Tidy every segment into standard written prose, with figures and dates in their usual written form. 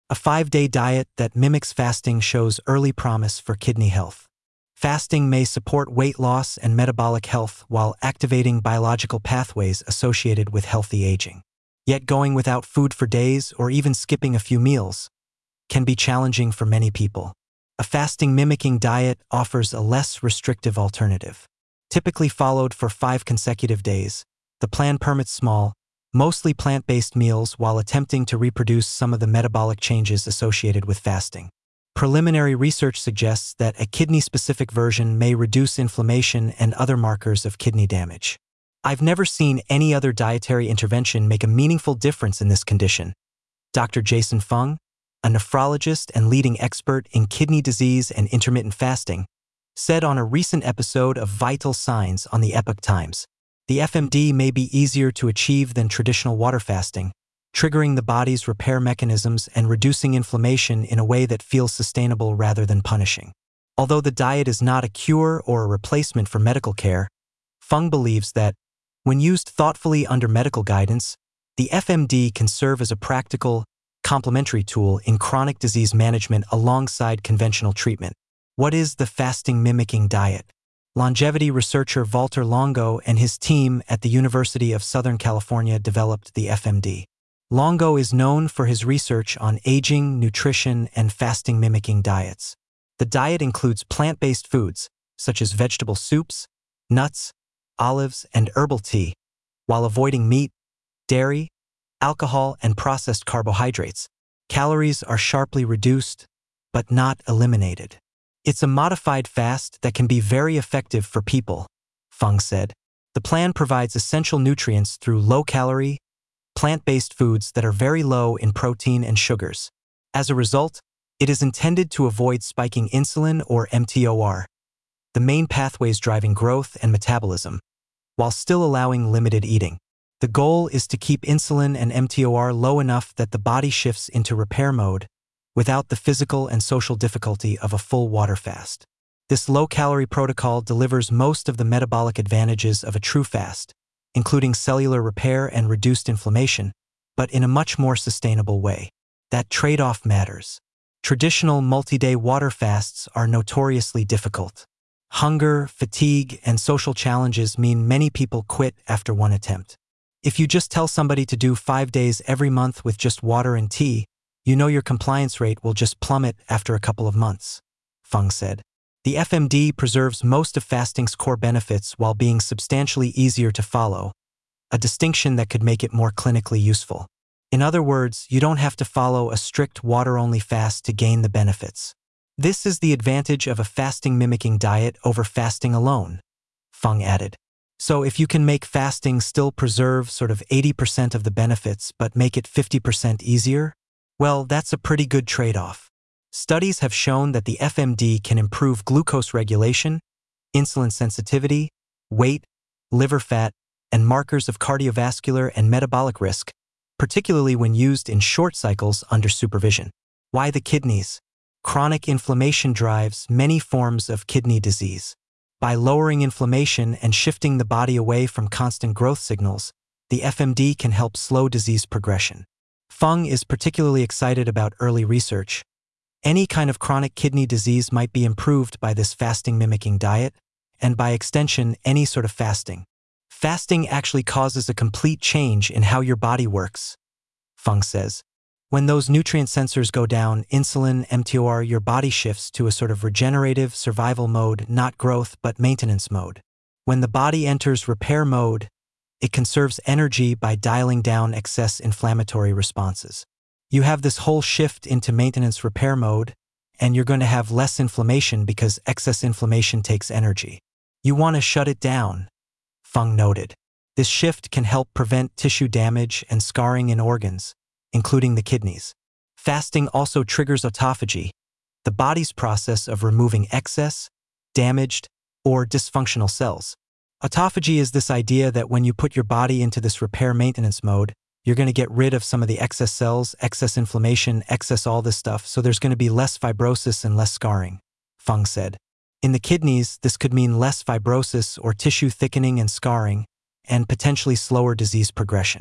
A 5-day diet that mimics fasting shows early promise for kidney health. Fasting may support weight loss and metabolic health while activating biological pathways associated with healthy aging. Yet going without food for days or even skipping a few meals can be challenging for many people. A fasting-mimicking diet offers a less restrictive alternative. Typically followed for 5 consecutive days, the plan permits small, mostly plant-based meals while attempting to reproduce some of the metabolic changes associated with fasting. Preliminary research suggests that a kidney-specific version may reduce inflammation and other markers of kidney damage. I've never seen any other dietary intervention make a meaningful difference in this condition. Dr. Jason Fung, a nephrologist and leading expert in kidney disease and intermittent fasting, said on a recent episode of Vital Signs on the Epoch Times, the FMD may be easier to achieve than traditional water fasting, triggering the body's repair mechanisms and reducing inflammation in a way that feels sustainable rather than punishing. Although the diet is not a cure or a replacement for medical care, Fung believes that, when used thoughtfully under medical guidance, the FMD can serve as a practical, complementary tool in chronic disease management alongside conventional treatment. What is the fasting-mimicking diet? Longevity researcher Valter Longo and his team at the University of Southern California developed the FMD. Longo is known for his research on aging, nutrition, and fasting-mimicking diets. The diet includes plant-based foods, such as vegetable soups, nuts, olives, and herbal tea, while avoiding meat, dairy, alcohol, and processed carbohydrates. Calories are sharply reduced, but not eliminated. It's a modified fast that can be very effective for people, Fung said. The plan provides essential nutrients through low-calorie, plant-based foods that are very low in protein and sugars. As a result, it is intended to avoid spiking insulin or mTOR, the main pathways driving growth and metabolism, while still allowing limited eating. The goal is to keep insulin and mTOR low enough that the body shifts into repair mode without the physical and social difficulty of a full water fast. This low-calorie protocol delivers most of the metabolic advantages of a true fast, including cellular repair and reduced inflammation, but in a much more sustainable way. That trade-off matters. Traditional multi-day water fasts are notoriously difficult. Hunger, fatigue, and social challenges mean many people quit after one attempt. If you just tell somebody to do 5 days every month with just water and tea, you know your compliance rate will just plummet after a couple of months, Fung said. The FMD preserves most of fasting's core benefits while being substantially easier to follow, a distinction that could make it more clinically useful. In other words, you don't have to follow a strict water-only fast to gain the benefits. This is the advantage of a fasting-mimicking diet over fasting alone, Fung added. So if you can make fasting still preserve sort of 80% of the benefits but make it 50% easier, well, that's a pretty good trade-off. Studies have shown that the FMD can improve glucose regulation, insulin sensitivity, weight, liver fat, and markers of cardiovascular and metabolic risk, particularly when used in short cycles under supervision. Why the kidneys? Chronic inflammation drives many forms of kidney disease. By lowering inflammation and shifting the body away from constant growth signals, the FMD can help slow disease progression. Fung is particularly excited about early research. Any kind of chronic kidney disease might be improved by this fasting-mimicking diet, and by extension, any sort of fasting. Fasting actually causes a complete change in how your body works, Fung says. When those nutrient sensors go down, insulin, mTOR, your body shifts to a sort of regenerative survival mode, not growth but maintenance mode. When the body enters repair mode, it conserves energy by dialing down excess inflammatory responses. You have this whole shift into maintenance repair mode, and you're going to have less inflammation because excess inflammation takes energy. You want to shut it down, Fung noted. This shift can help prevent tissue damage and scarring in organs, including the kidneys. Fasting also triggers autophagy, the body's process of removing excess, damaged, or dysfunctional cells. Autophagy is this idea that when you put your body into this repair maintenance mode, you're going to get rid of some of the excess cells, excess inflammation, excess all this stuff, so there's going to be less fibrosis and less scarring, Fung said. In the kidneys, this could mean less fibrosis or tissue thickening and scarring, and potentially slower disease progression.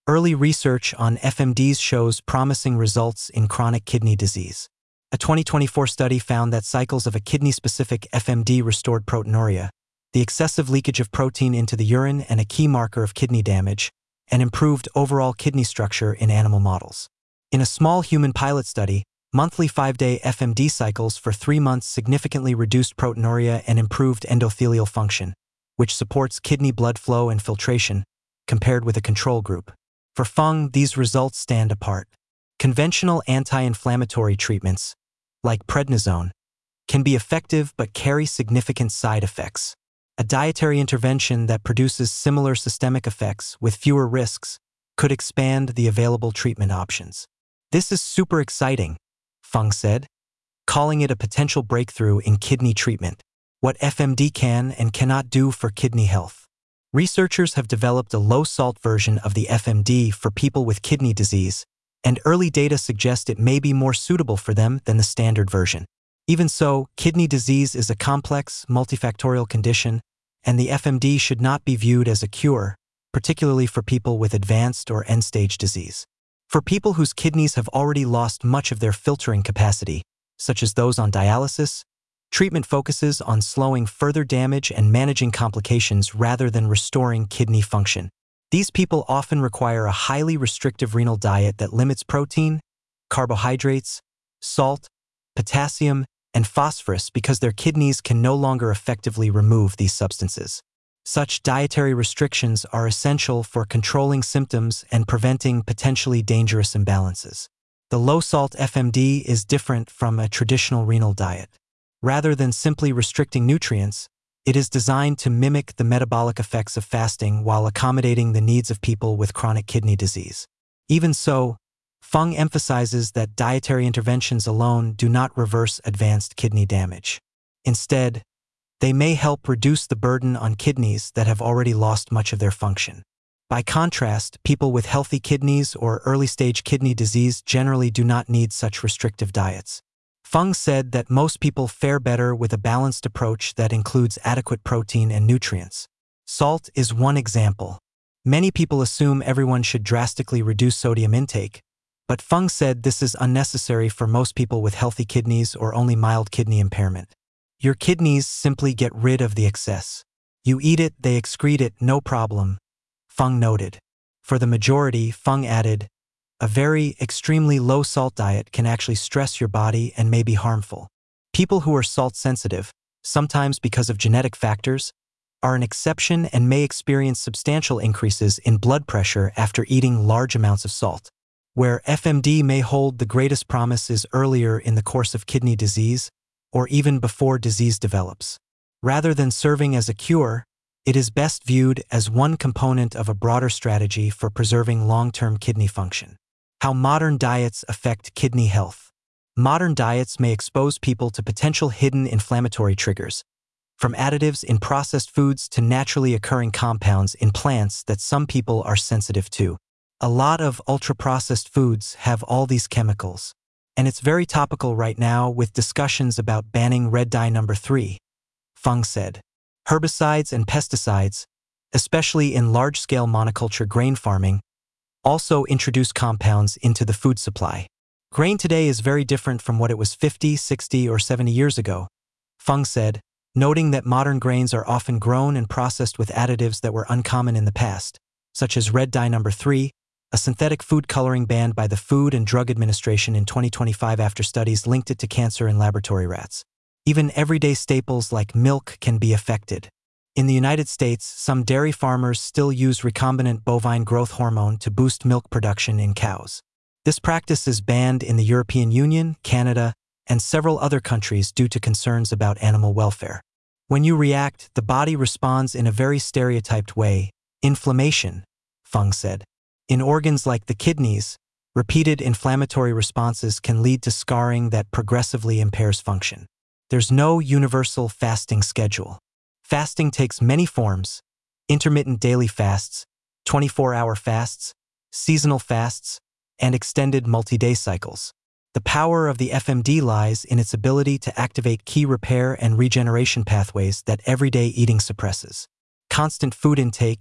Early research on FMDs shows promising results in chronic kidney disease. A 2024 study found that cycles of a kidney-specific FMD restored proteinuria, the excessive leakage of protein into the urine and a key marker of kidney damage, and improved overall kidney structure in animal models. In a small human pilot study, monthly 5-day FMD cycles for 3 months significantly reduced proteinuria and improved endothelial function, which supports kidney blood flow and filtration, compared with a control group. For Fung, these results stand apart. Conventional anti-inflammatory treatments, like prednisone, can be effective but carry significant side effects. A dietary intervention that produces similar systemic effects with fewer risks could expand the available treatment options. This is super exciting, Fung said, calling it a potential breakthrough in kidney treatment. What FMD can and cannot do for kidney health. Researchers have developed a low-salt version of the FMD for people with kidney disease, and early data suggest it may be more suitable for them than the standard version. Even so, kidney disease is a complex, multifactorial condition, and the FMD should not be viewed as a cure, particularly for people with advanced or end-stage disease. For people whose kidneys have already lost much of their filtering capacity, such as those on dialysis, treatment focuses on slowing further damage and managing complications rather than restoring kidney function. These people often require a highly restrictive renal diet that limits protein, carbohydrates, salt, potassium, and phosphorus because their kidneys can no longer effectively remove these substances. Such dietary restrictions are essential for controlling symptoms and preventing potentially dangerous imbalances. The low-salt FMD is different from a traditional renal diet. Rather than simply restricting nutrients, it is designed to mimic the metabolic effects of fasting while accommodating the needs of people with chronic kidney disease. Even so, Fung emphasizes that dietary interventions alone do not reverse advanced kidney damage. Instead, they may help reduce the burden on kidneys that have already lost much of their function. By contrast, people with healthy kidneys or early-stage kidney disease generally do not need such restrictive diets. Fung said that most people fare better with a balanced approach that includes adequate protein and nutrients. Salt is one example. Many people assume everyone should drastically reduce sodium intake, but Fung said this is unnecessary for most people with healthy kidneys or only mild kidney impairment. Your kidneys simply get rid of the excess. You eat it, they excrete it, no problem, Fung noted. For the majority, Fung added, a very extremely low-salt diet can actually stress your body and may be harmful. People who are salt-sensitive, sometimes because of genetic factors, are an exception and may experience substantial increases in blood pressure after eating large amounts of salt. Where FMD may hold the greatest promise is earlier in the course of kidney disease, or even before disease develops. Rather than serving as a cure, it is best viewed as one component of a broader strategy for preserving long-term kidney function. How modern diets affect kidney health. Modern diets may expose people to potential hidden inflammatory triggers, from additives in processed foods to naturally occurring compounds in plants that some people are sensitive to. A lot of ultra-processed foods have all these chemicals, and it's very topical right now with discussions about banning red dye number 3, Fung said. Herbicides and pesticides, especially in large-scale monoculture grain farming, also introduce compounds into the food supply. Grain today is very different from what it was 50, 60, or 70 years ago, Fung said, noting that modern grains are often grown and processed with additives that were uncommon in the past, such as red dye number 3, a synthetic food coloring banned by the Food and Drug Administration in 2025 after studies linked it to cancer in laboratory rats. Even everyday staples like milk can be affected. In the United States, some dairy farmers still use recombinant bovine growth hormone to boost milk production in cows. This practice is banned in the European Union, Canada, and several other countries due to concerns about animal welfare. When you react, the body responds in a very stereotyped way, inflammation, Fung said. In organs like the kidneys, repeated inflammatory responses can lead to scarring that progressively impairs function. There's no universal fasting schedule. Fasting takes many forms: intermittent daily fasts, 24-hour fasts, seasonal fasts, and extended multi-day cycles. The power of the FMD lies in its ability to activate key repair and regeneration pathways that everyday eating suppresses. Constant food intake,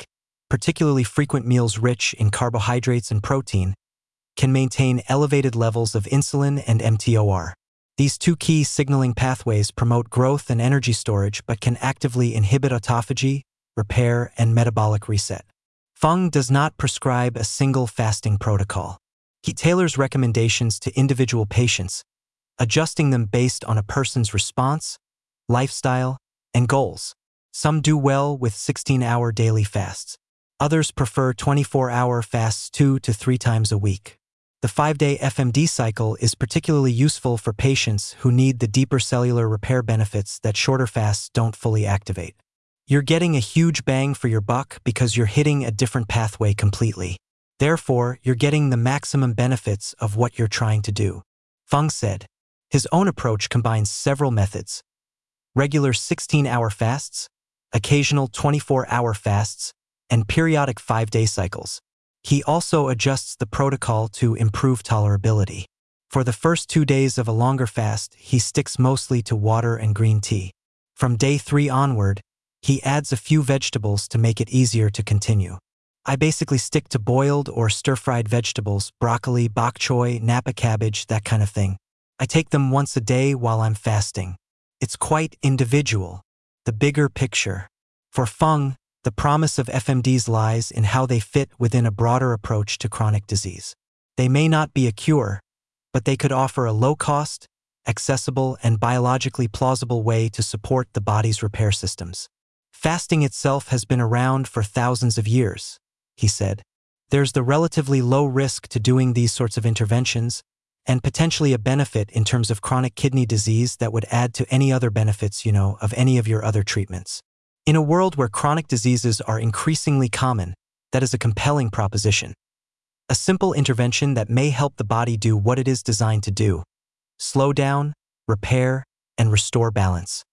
particularly frequent meals rich in carbohydrates and protein, can maintain elevated levels of insulin and mTOR. These two key signaling pathways promote growth and energy storage but can actively inhibit autophagy, repair, and metabolic reset. Fung does not prescribe a single fasting protocol. He tailors recommendations to individual patients, adjusting them based on a person's response, lifestyle, and goals. Some do well with 16-hour daily fasts. Others prefer 24-hour fasts 2 to 3 times a week. The 5-day FMD cycle is particularly useful for patients who need the deeper cellular repair benefits that shorter fasts don't fully activate. You're getting a huge bang for your buck because you're hitting a different pathway completely. Therefore, you're getting the maximum benefits of what you're trying to do, Fung said. His own approach combines several methods: regular 16-hour fasts, occasional 24-hour fasts, and periodic 5-day cycles. He also adjusts the protocol to improve tolerability. For the first 2 days of a longer fast, he sticks mostly to water and green tea. From day 3 onward, he adds a few vegetables to make it easier to continue. I basically stick to boiled or stir-fried vegetables, broccoli, bok choy, napa cabbage, that kind of thing. I take them once a day while I'm fasting. It's quite individual. The bigger picture. For Fung, the promise of FMDs lies in how they fit within a broader approach to chronic disease. They may not be a cure, but they could offer a low-cost, accessible, and biologically plausible way to support the body's repair systems. Fasting itself has been around for thousands of years, he said. There's the relatively low risk to doing these sorts of interventions, and potentially a benefit in terms of chronic kidney disease that would add to any other benefits, of any of your other treatments. In a world where chronic diseases are increasingly common, that is a compelling proposition. A simple intervention that may help the body do what it is designed to do: slow down, repair, and restore balance.